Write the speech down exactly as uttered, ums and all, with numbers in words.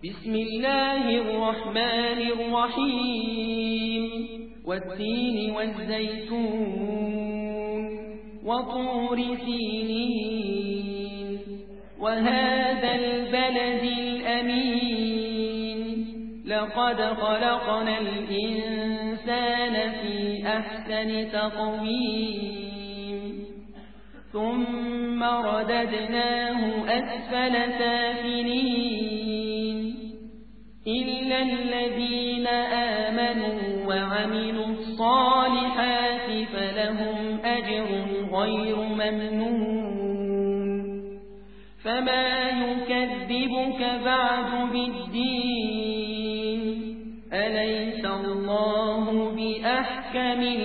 بسم الله الرحمن الرحيم والتين والزيتون وطور سينين وهذا البلد الأمين لقد خلقنا الإنسان في أحسن تقويم ثم رددناه أسفل سافلين إلا الذين آمنوا وعملوا الصالحات فلهم أجر غير ممنون فما يكذبك بعد بالدين أليس الله بأحكم